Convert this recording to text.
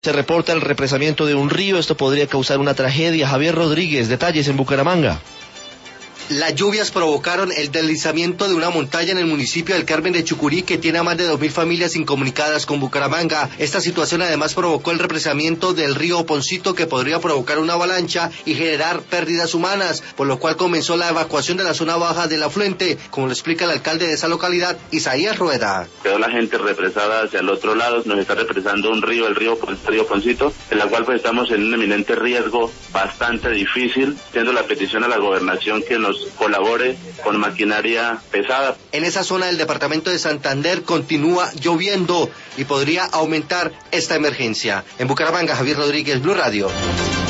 Se reporta el represamiento de un río, esto podría causar una tragedia. Javier Rodríguez, detalles en Bucaramanga. Las lluvias provocaron el deslizamiento de una montaña en el municipio del Carmen de Chucurí, que tiene a más de 2.000 familias incomunicadas con Bucaramanga. Esta situación además provocó el represamiento del río Poncito, que podría provocar una avalancha y generar pérdidas humanas, por lo cual comenzó la evacuación de la zona baja del afluente, como lo explica el alcalde de esa localidad, Isaías Rueda. Quedó la gente represada hacia el otro lado, nos está represando un río, el río Poncito, en la cual pues estamos en un eminente riesgo bastante difícil, siendo la petición a la gobernación que nos colabore con maquinaria pesada. En esa zona del departamento de Santander continúa lloviendo y podría aumentar esta emergencia. En Bucaramanga, Javier Rodríguez, Blue Radio.